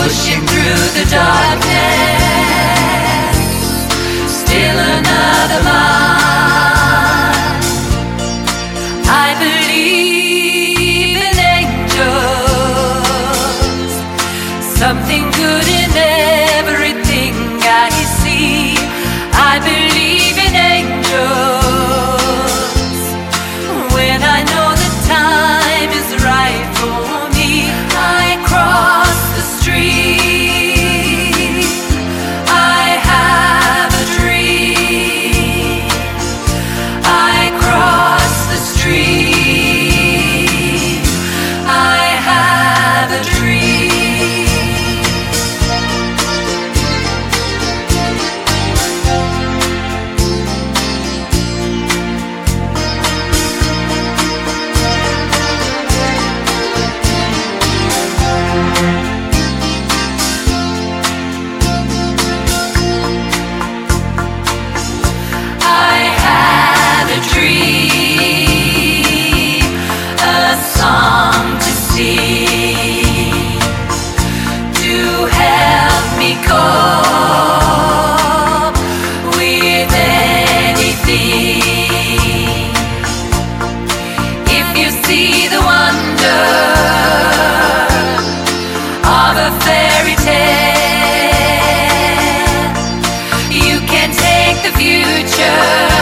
pushing through the darkness, still another line. I believe in angels, something good in everything I see. I believe in angels when I know the time is right for me. I cross the street, I have a dream. I cross the street, I have a dream. I had a dream, a song to sing, to help me cope with anything. If you see the wonder of a fairy tale, you can take the future